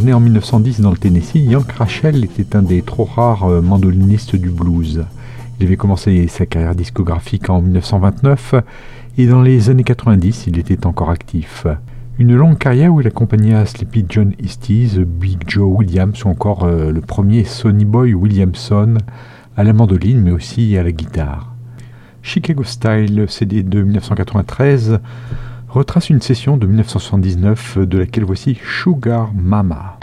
né en 1910 dans le Tennessee, Yank Rachel était un des trop rares mandolinistes du blues. Il avait commencé sa carrière discographique en 1929 et dans les années 90, il était encore actif. Une longue carrière où il accompagna Sleepy John Estes, Big Joe Williams ou encore le premier Sonny Boy Williamson à la mandoline mais aussi à la guitare. Chicago Style, CD de 1993, retrace une session de 1979 de laquelle voici Sugar Mama.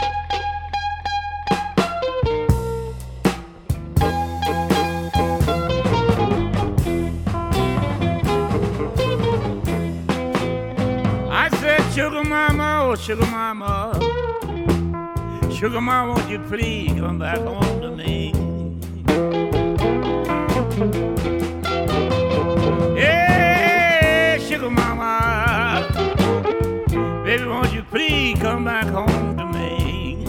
Sugar mama, oh sugar mama, sugar mama, won't you please come back home to me? Hey, sugar mama, baby, won't you please come back home to me?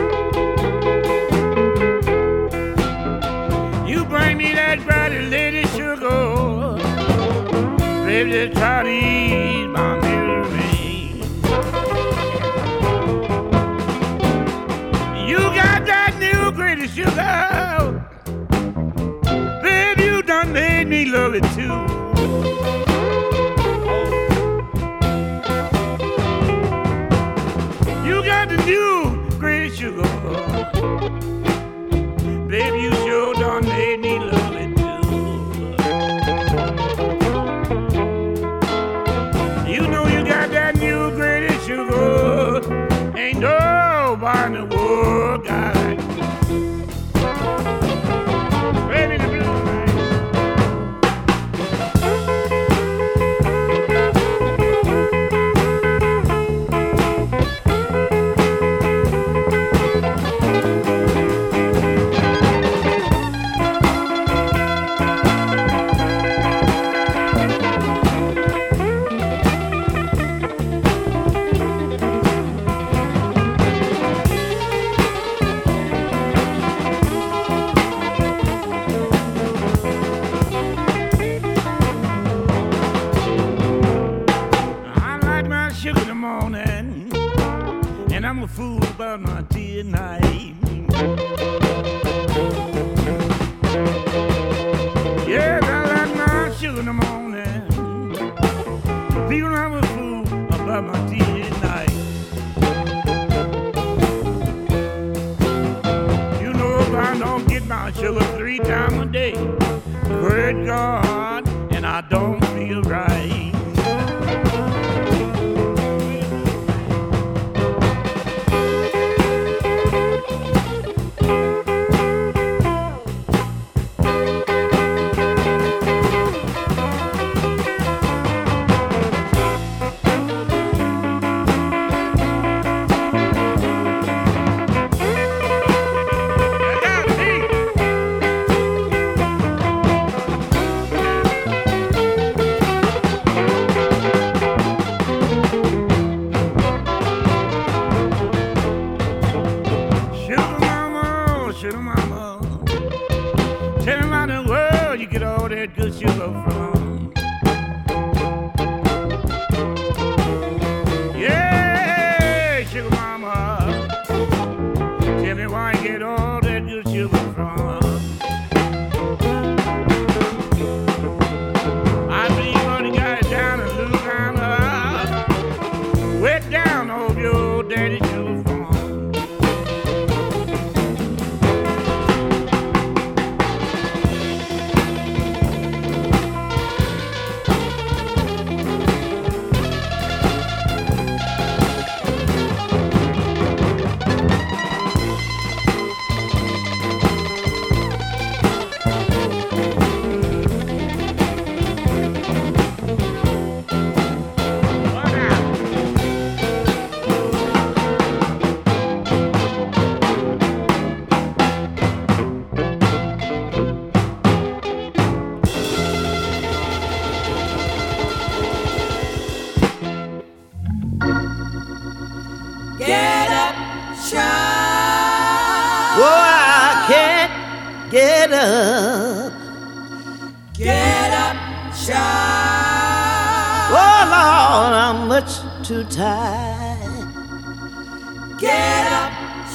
You bring me that bright lady sugar, baby, just try to ease my misery. Sugar, baby, you done made me love it too. You got the new great sugar, baby, you sure done made me love it too. You know you got that new great sugar, ain't nobody in the world got it. Get up, shine. Oh Lord, I'm much too tired. Get up.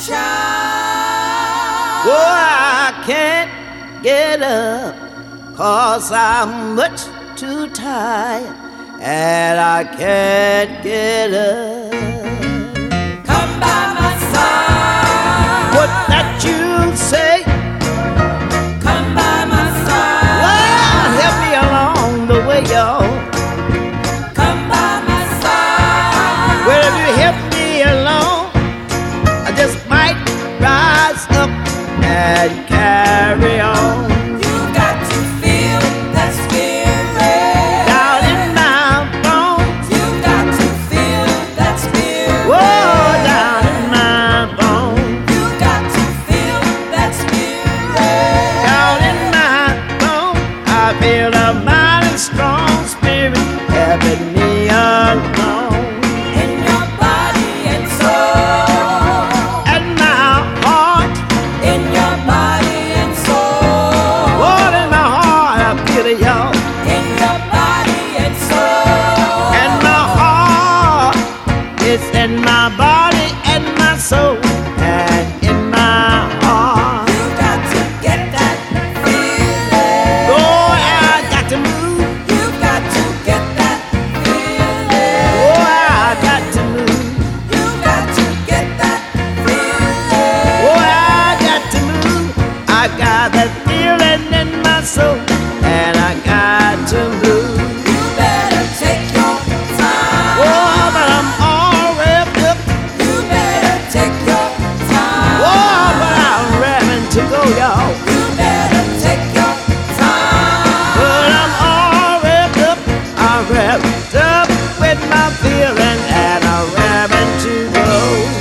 child. Oh, I can't get up 'cause I'm much too tired and I can't get up. Come by my side. What that you say? Come by my side. Well, help me along the way, y'all. Come by my side. Well, if you help me along, I just might rise up and carry on. You got to feel that spirit down in my bones. You got to feel that spirit. Whoa, down in my bones. You got to feel that spirit down in my bones. I feel a mighty strong spirit helping me along. In your body and soul. And my heart. In your body and soul. All in my heart, I feel it, y'all. In your body and soul. And my heart, it's in my body and my soul. And in my heart. You got to get that feeling. Oh, I got to move. You got to get that feeling. Oh, I got to move. You got to get that feeling. Oh, I got to move. I got that feeling in my soul, and I got to move. You better take your time. Oh, but I'm all revved up. You better take your time. Oh, but I'm raring to go, y'all. You better take your time. But I'm all revved up. I'm revved up with my feeling, and I'm raring to go.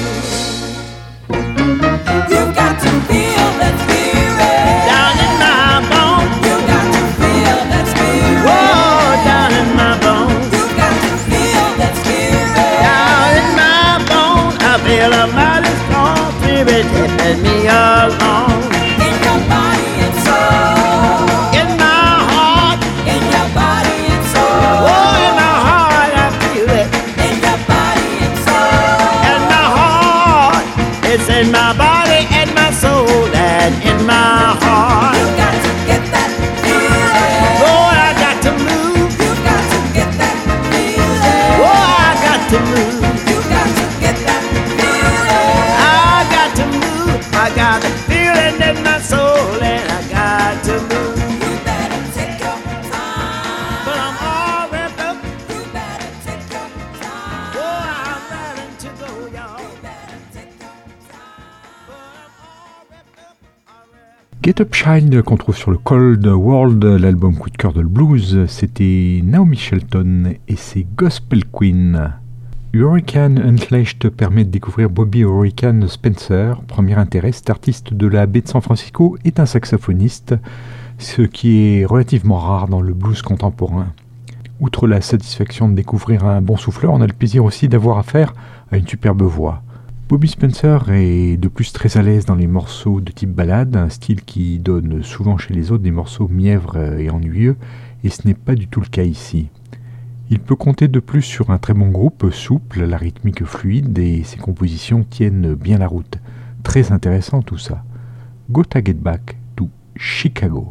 You got to feel that spirit down in my bones. You got to feel that spirit. Whoa, down in my bones. You got to feel that spirit down in my bones. I feel a mighty strong spirit helping me along. In your body and soul. In my heart. In your body and soul. Oh, in my heart I feel it. In your body and soul. And my heart, it's in my body and my soul, and in my heart. You got to get that feeling. Oh, I got to move. You got to get that feeling. Oh, I got to move. You got to get that feeling. I got to move. I got a feeling in my soul, and I got to move. You better take your time. But I'm all wrapped up. You better take your time. Oh, I'm ready to go, y'all. You better take your time. But I'm all wrapped up. Get Up Shine qu'on trouve sur le Cold World, l'album coup de cœur de le blues, c'était Naomi Shelton et ses Gospel Queen. Hurricane Unleashed permet de découvrir Bobby Hurricane Spencer. Premier intérêt, cet artiste de la baie de San Francisco est un saxophoniste, ce qui est relativement rare dans le blues contemporain. Outre la satisfaction de découvrir un bon souffleur, on a le plaisir aussi d'avoir affaire à une superbe voix. Bobby Spencer est de plus très à l'aise dans les morceaux de type ballade, un style qui donne souvent chez les autres des morceaux mièvres et ennuyeux, et ce n'est pas du tout le cas ici. Il peut compter de plus sur un très bon groupe, souple, la rythmique fluide, et ses compositions tiennent bien la route. Très intéressant tout ça. Gotta Get Back to Chicago.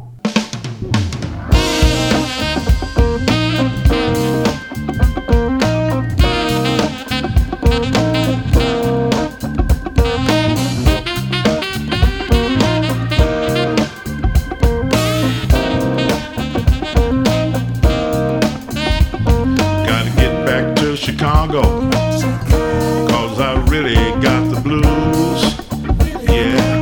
Chicago, 'cause I really got the blues, yeah.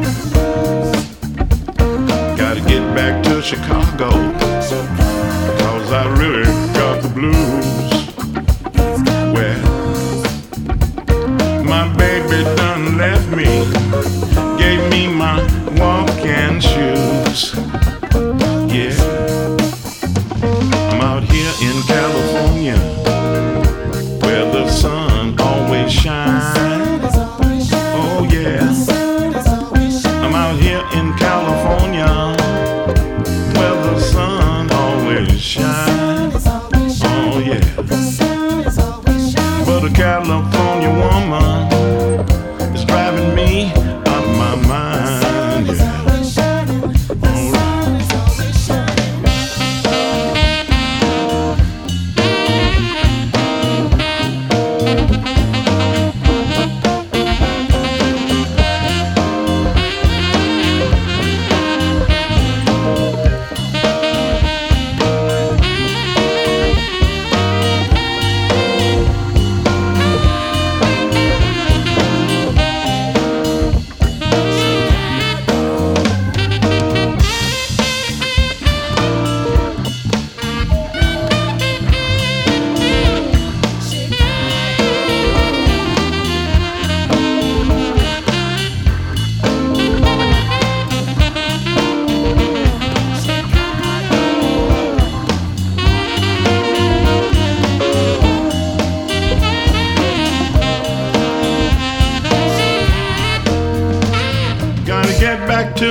Gotta get back to Chicago, 'cause I really got the blues. Well, my baby done left me, gave me my walking shoes, yeah. I'm out here in California, where the sun always shines. Oh yeah, I'm out here in California, where the sun always shines. Oh yeah.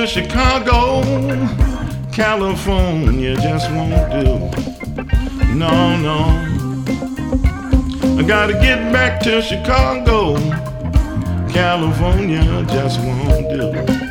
Chicago, California just won't do. No, no. I gotta get back to Chicago, California just won't do.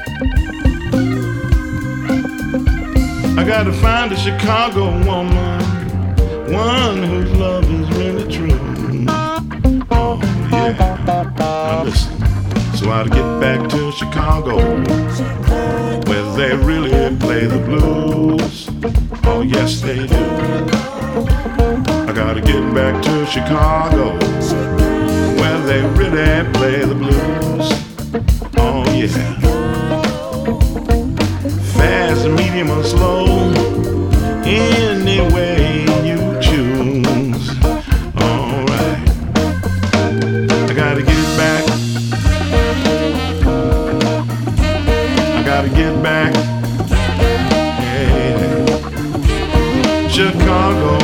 I gotta find a Chicago woman, one whose love is really true. Oh yeah, now listen. So I'll get back to Chicago, where they really play the blues. Oh yes they do. I gotta get back to Chicago, where they really play the blues. Oh yeah. Fast, medium or slow, any way you choose. Alright. I gotta get back. Gotta get back, yeah. Chicago,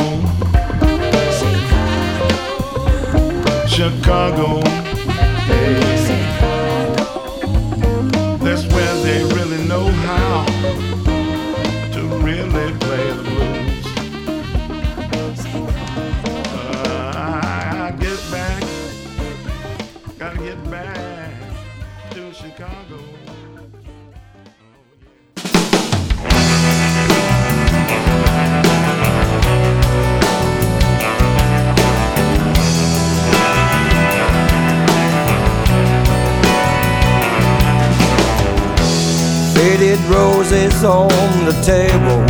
Chicago, yeah. That's where they really know how to really play the blues. I get back, gotta get back to Chicago. Faded roses on the table,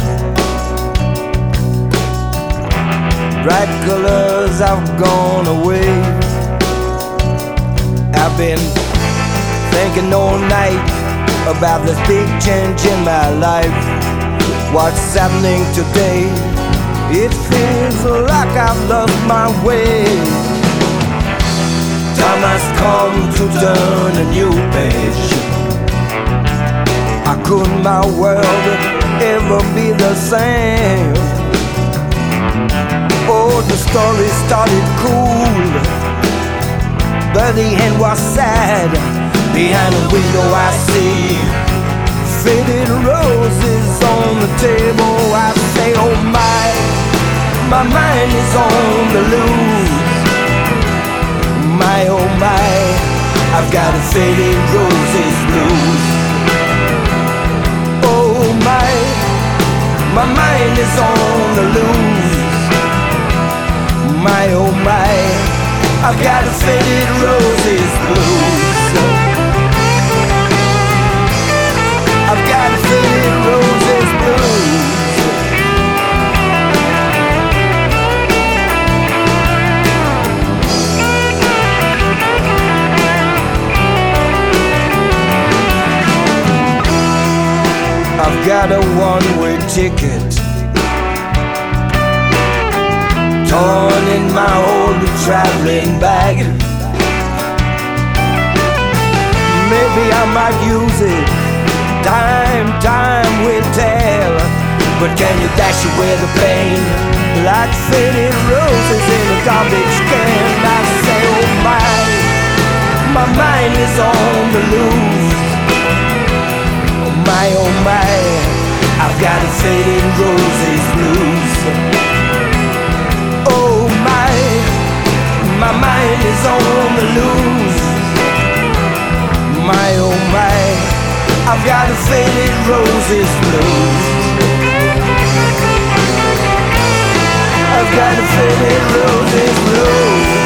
bright colors have gone away. I've been thinking all night about this big change in my life. What's happening today? It feels like I've lost my way. Time has come to turn a new page. How could my world ever be the same? Oh, the story started cool, but the end was sad. Behind the window I see faded roses on the table. I say, oh my mind is on the loose. My, oh my, I've got a faded roses blues. Oh my mind is on the loose. My, oh my, I've got a faded roses blues. I've got a faded roses blues. I've got a one-way ticket, torn in my old traveling bag. Maybe I might use it, time will tell. But can you dash away the pain like faded roses in a garbage can? I say, oh my mind is on the loose. My, oh my, I've got a faded roses blues. Oh my mind is on the loose. My, oh my, I've got a faded roses blues. I've got a faded roses blues.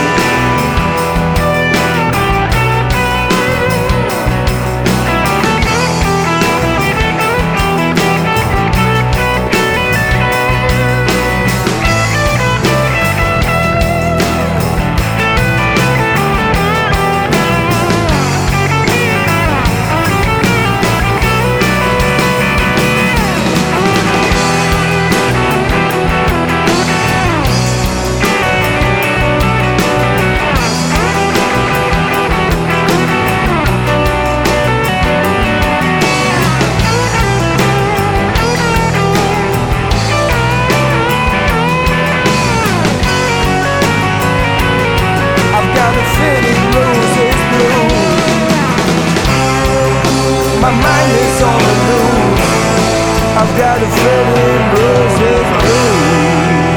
faded roses blue.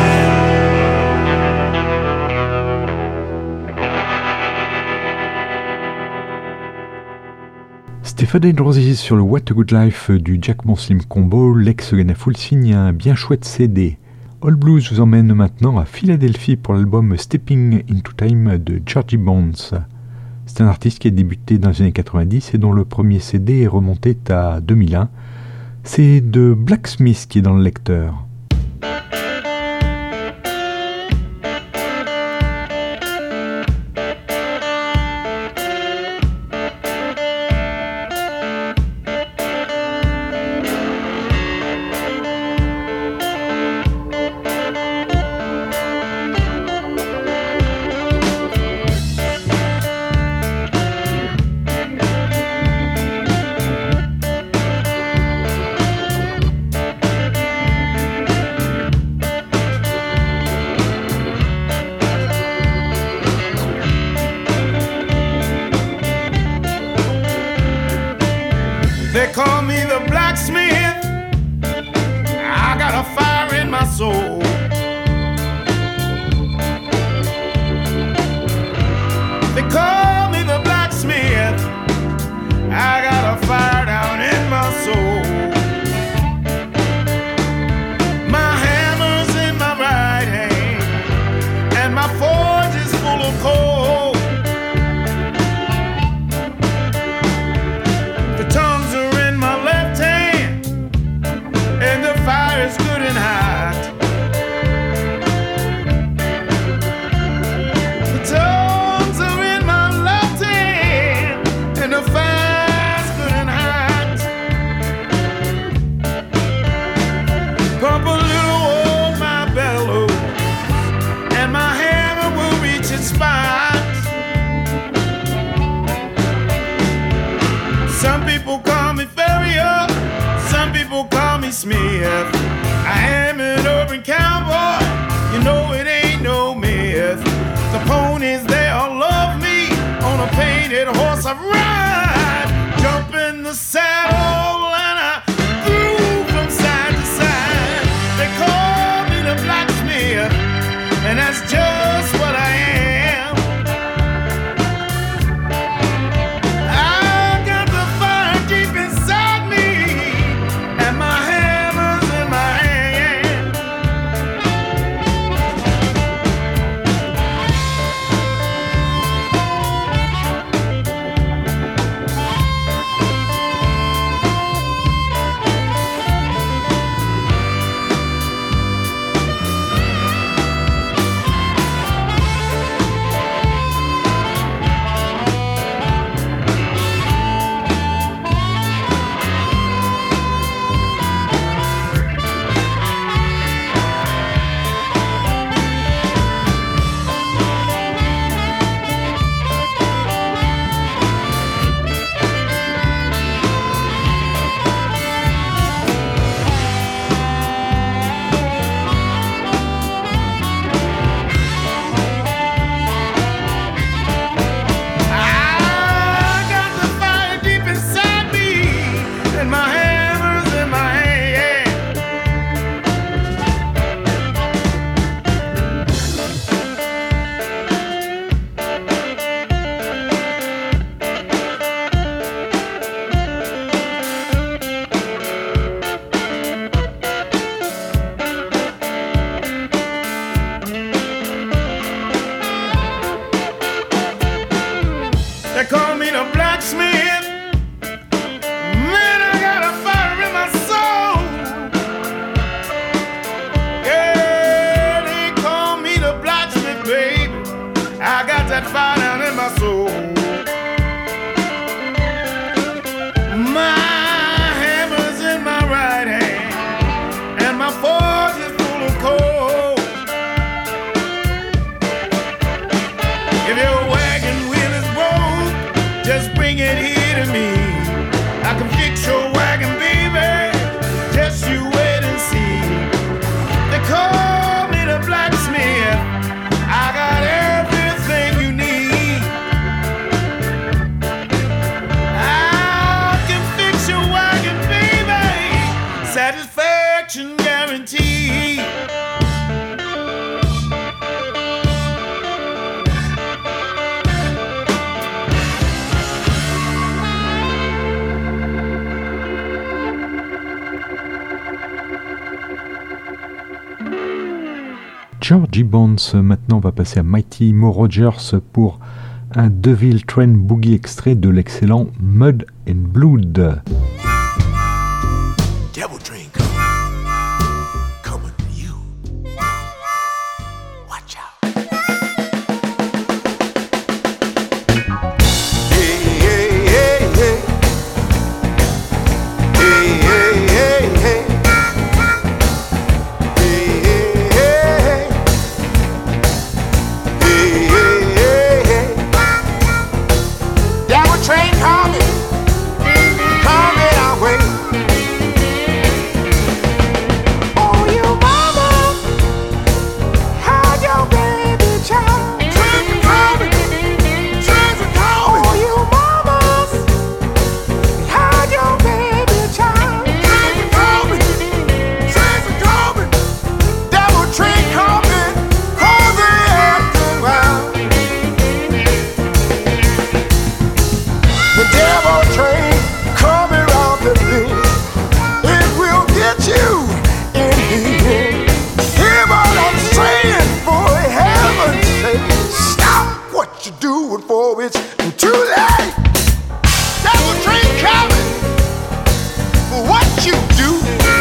Stephen Roses sur le What a Good Life du Jack Slim Combo, l'ex-Gana Full signe un bien chouette CD. All Blues vous emmène maintenant à Philadelphie pour l'album Stepping into Time de Georgie Bones. C'est un artiste qui a débuté dans les années 90 et dont le premier CD est remonté à 2001. C'est de Blacksmith qui est dans le lecteur. They call me the blacksmith. I got a fire in my soul. They call me the blacksmith. I got a fire down in my soul. My hammer's in my right hand, and my forge is full of coal. The tongues are in my left hand, and the fire is good and hot. The tongues are in my left hand, and the fire's good and hot. Pump a little on my bellows, and my hammer will reach its spot. Some people call me Farrier, some people call me Smith. I am an urban cowboy, you know it ain't no myth. The ponies, they all love me, on a painted horse I ride. Jump in the saddle and I groove from side to side. They call me the blacksmith, and that's just what I am. I got the fire deep inside me, and my hammer's in my hand. I got the fire deep inside me, and my hammer's in my hand. They call me the blacksmith. Man, I got a fire in my soul. Yeah, they call me the blacksmith, baby. I got that fire down in my soul. My hammer's in my right hand, and my forge is full of coal. If your wagon wheel is broke, just bring it here to me. I can fix your wagon, baby. Just you wait and see. They call me the blacksmith. I got everything you need. Georgie Bones. Maintenant, on va passer à Mighty Mo Rogers pour un Devil Train Boogie extrait de l'excellent Mud and Blood. Devil train coming for you. Watch out. Hey, hey, hey, hey. Hey, hey, hey, hey. Train coming our way. Oh, you mama, hide your baby child. Train coming. Oh, you mamas, hide your baby child. Train coming. Devil train coming, causing acting wild. The devil train coming round the bend. It will get you in the end. Hear what I'm saying, for heaven's sake. Stop what you're doing, for it's too late. Devil train coming for what you do.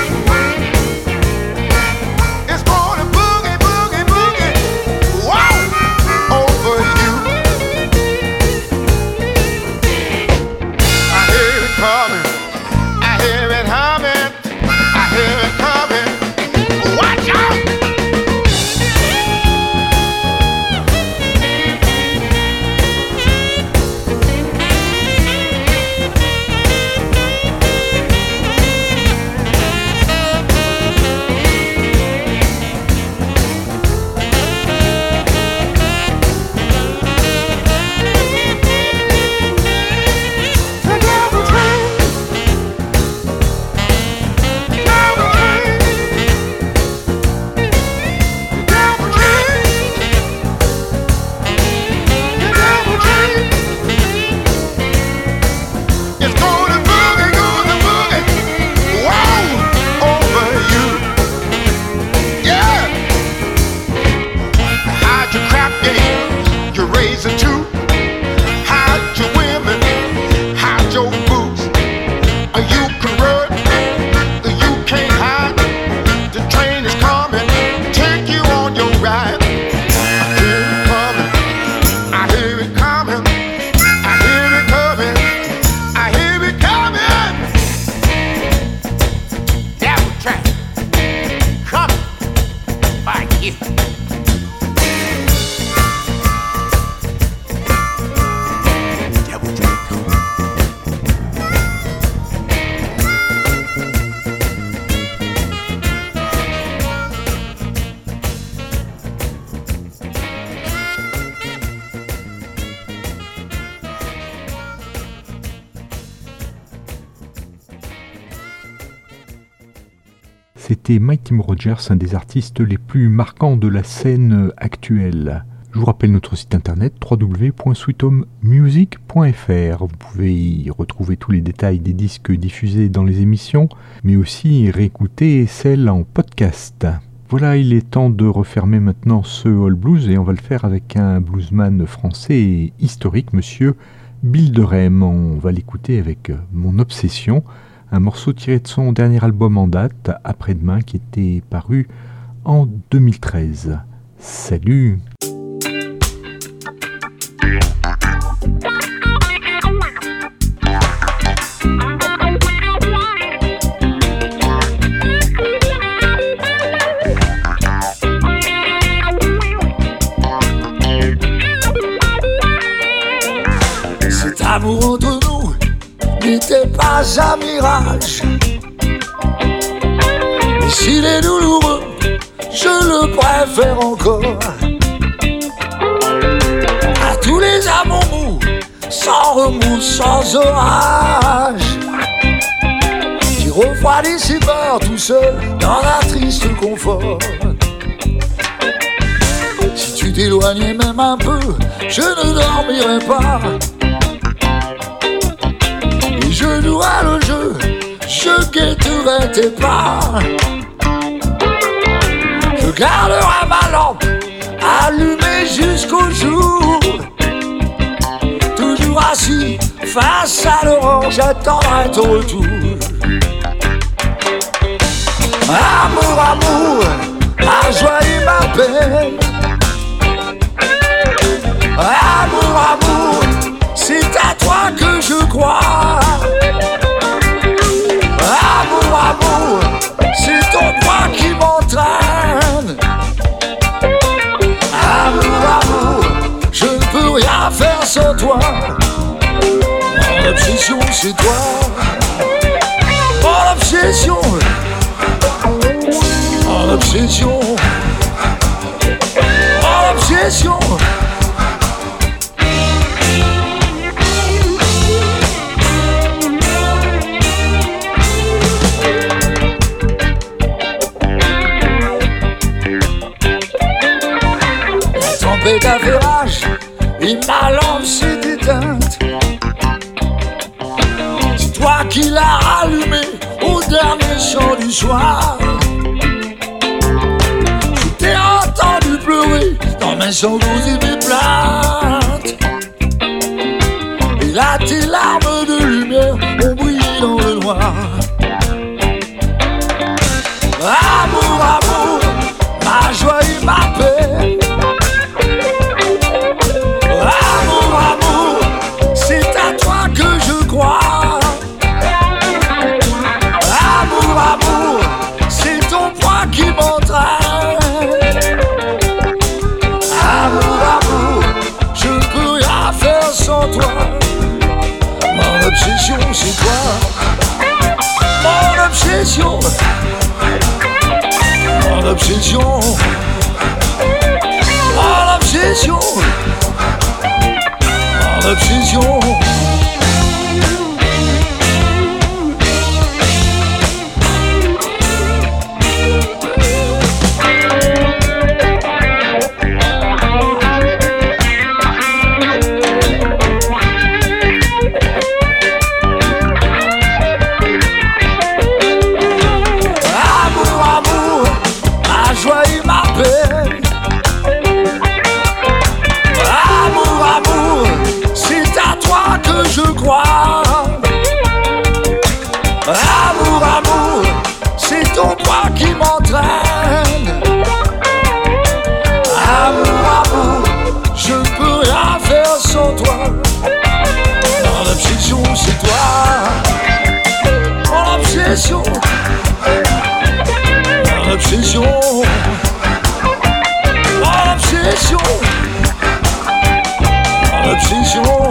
It's gonna boogie, boogie, boogie, wow, over you. I hear it coming, I hear it humming, I hear it coming. Watch out! The devil train, devil train, the devil train, the devil train. It's gonna boogie, wow, over you. Yeah. Hide your crap games, you're raising two. Hide your women, hide your boots. You can run, you can't hide. The train is coming, take you on your ride. I hear it coming, I hear it coming, I hear it coming, I hear it coming. Devil train coming by you. Devil train coming. C'était Mighty Mo Rogers, un des artistes les plus marquants de la scène actuelle. Je vous rappelle notre site internet www.sweethomemusic.fr. Vous pouvez y retrouver tous les détails des disques diffusés dans les émissions, mais aussi réécouter celles en podcast. Voilà, il est temps de refermer maintenant ce All Blues et on va le faire avec un bluesman français historique, monsieur Bill de Rem. On va l'écouter avec Mon Obsession, un morceau tiré de son dernier album en date, Après-demain, qui était paru en 2013. Salut! Cet amour entre nous n'était pas un mirage. Et s'il est douloureux, je le préfère encore à tous les amours mous, sans remous, sans orage, qui refroidissent ses peurs tout seul dans un triste confort. Si tu t'éloignais même un peu, je ne dormirais pas. Et je jouerai le jeu, je guetterai tes pas. Je garderai ma lampe allumé jusqu'au jour. Toujours assis face à l'aurore, j'attendrai ton retour. Amour, amour, ma joie et ma peine. Amour, amour, c'est à toi que je crois. Amour, amour, c'est ton poids qui m'entraîne. Amour, amour, je ne peux rien faire sans toi. Mon obsession, c'est toi. Mon obsession. Mon obsession. Mon obsession. La tempête a fait rage et ma lampe s'est éteinte. C'est toi qui l'as allumée au dernier chant du soir. Je t'ai entendu pleurer dans mes sanglots et mes plaintes. Et là tes larmes de lumière ont brillé dans le noir. Amour, amour, ma joie et ma paix. Amour, amour, c'est à toi que je crois. Amour, amour, c'est ton poids qui m'entraîne. Amour, amour, je ne peux rien faire sans toi. Mon obsession, c'est toi. Mon obsession. Mon obsession. Mon obsession. Mon obsession. Amour, amour, ma joie et ma paix. Amour, amour, c'est à toi que je crois. Amour, amour, c'est ton poids qui m'entraîne. Amour, amour, je ne peux rien faire sans toi. Mon obsession, c'est toi. Mon obsession. Mon obsession. Mon obsession. Mon obsession.